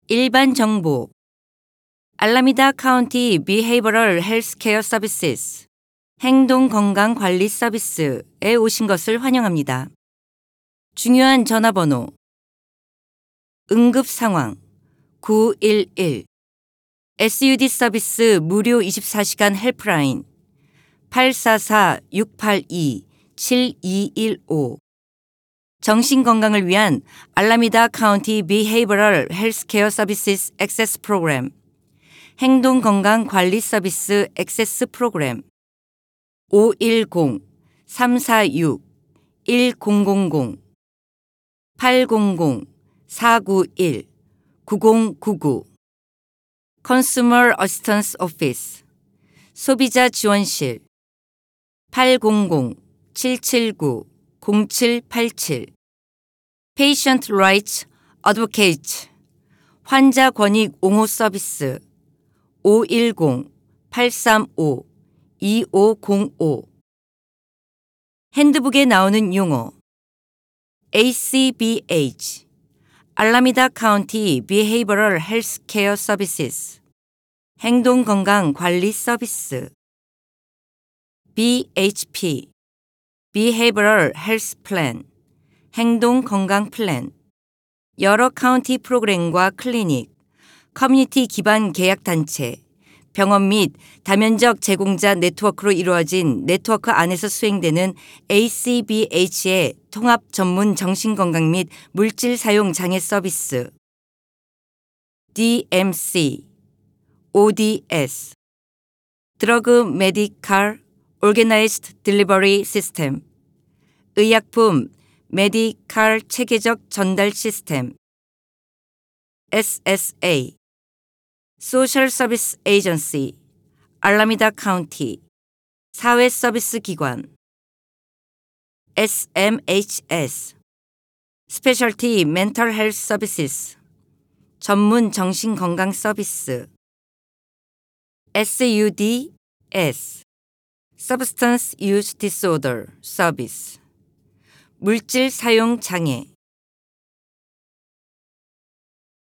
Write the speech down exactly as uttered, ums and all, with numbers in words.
일반 정보 알라미다 카운티 비헤이버럴 헬스케어 서비스 행동건강관리 서비스에 오신 것을 환영합니다. 중요한 전화번호 응급상황 구일일 에스유디 서비스 무료 이십사 시간 헬프라인 팔사사 육팔이 칠이일오 정신건강을 위한 알라미다 카운티 비헤이버럴 헬스케어 서비스 액세스 프로그램 행동건강관리 서비스 액세스 프로그램 오일공 삼사육 일공공공 팔공공 사구일 구공구구 컨슈머 어시스턴스 오피스 소비자 지원실 팔공공 칠칠구 공칠팔칠 페이션트 라이츠 어드보케이트 환자 권익 옹호 서비스 오일공 팔삼오 이오공오 핸드북에 나오는 용어 에이씨비에이치 알라미다 카운티 비헤이버럴 헬스케어 서비스 행동건강관리 서비스 비에이치피 Behavioral Health Plan 행동건강 플랜 여러 카운티 프로그램과 클리닉, 커뮤니티 기반 계약단체, 병원 및 다면적 제공자 네트워크로 이루어진 네트워크 안에서 수행되는 에이씨비에이치의 통합 전문 정신건강 및 물질 사용 장애 서비스 디엠씨, 오디에스 드러그 메디칼 오르게나이즈드 딜리버리 시스템 의약품 메디칼 체계적 전달 시스템 에스에스에이 소셜 서비스 에이전시 알라미다 카운티 사회 서비스 기관 에스엠에이치에스 스페셜티 멘털 헬스 서비스 전문 정신건강 서비스 에스유디에스 Substance Use Disorder 서비스 물질 사용 장애